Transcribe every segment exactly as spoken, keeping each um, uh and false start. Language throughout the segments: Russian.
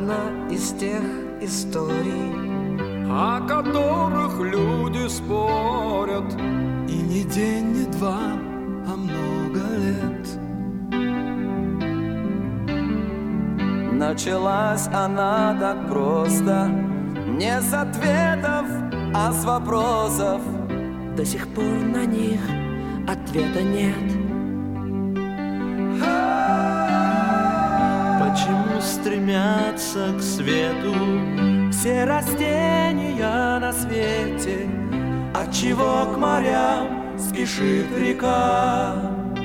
одна из тех историй, о которых люди спорят. И не день, не два, а много лет. Началась она так просто, не с ответов, а с вопросов. До сих пор на них ответа нет. Почему стремятся к свету все растения на свете? Отчего к морям спешит река?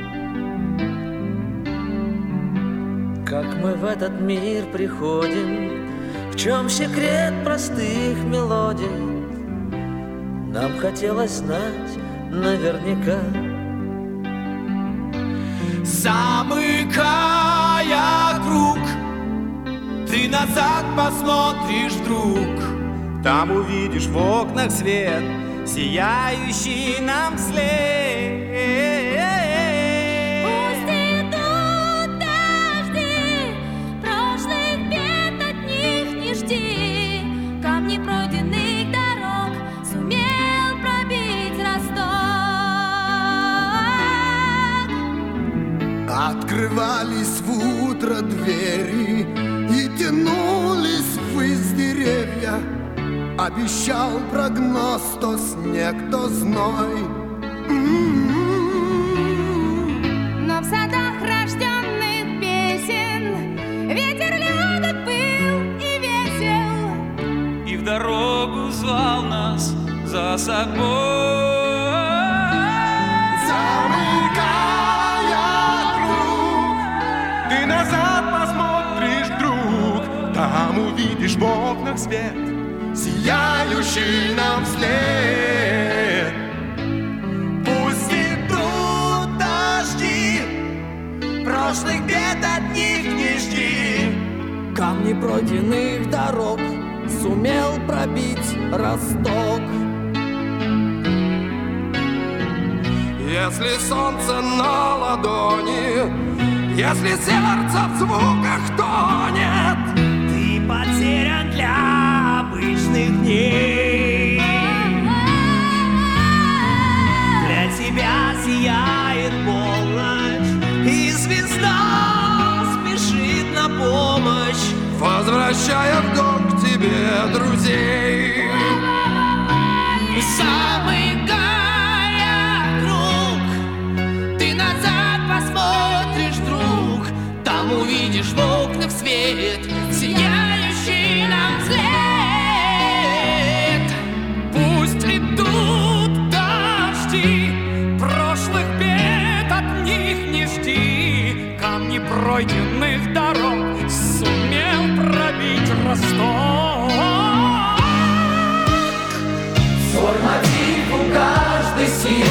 Как мы в этот мир приходим, в чем секрет простых мелодий? Нам хотелось знать наверняка. Замыкая круг, ты назад посмотришь вдруг. Там увидишь в окнах свет, сияющий нам вслед. Пусть идут дожди, прошлых бед от них не жди. Камни пройденных дорог сумел пробить росток. Открывались в утро двери и тянулись ввысь деревья. Обещал прогноз то снег, то зной. Но в садах рожденных песен ветер любит был и весел, И в дорогу звал нас за собой. Замыкая круг, ты назад посмотришь, друг. Там увидишь в окнах свет, сияющий нам вслед. Пусть идут дожди, прошлых бед от них не жди. Камни пройденных дорог сумел пробить росток. Если солнце на ладони, если сердце в звуках тонет, Ты потерян для обычных дней. Для тебя сияет полночь, и звезда спешит на помощь, возвращая в дом к тебе друзей. Замыкая круг, ты назад посмотришь, друг. Там увидишь в окнах свет, сияющий нам вслед. Пусть идут дожди, прошлых бед от них не жди. Камни пройденных дорог сумел пробить росток. Свой мотив у каждой силы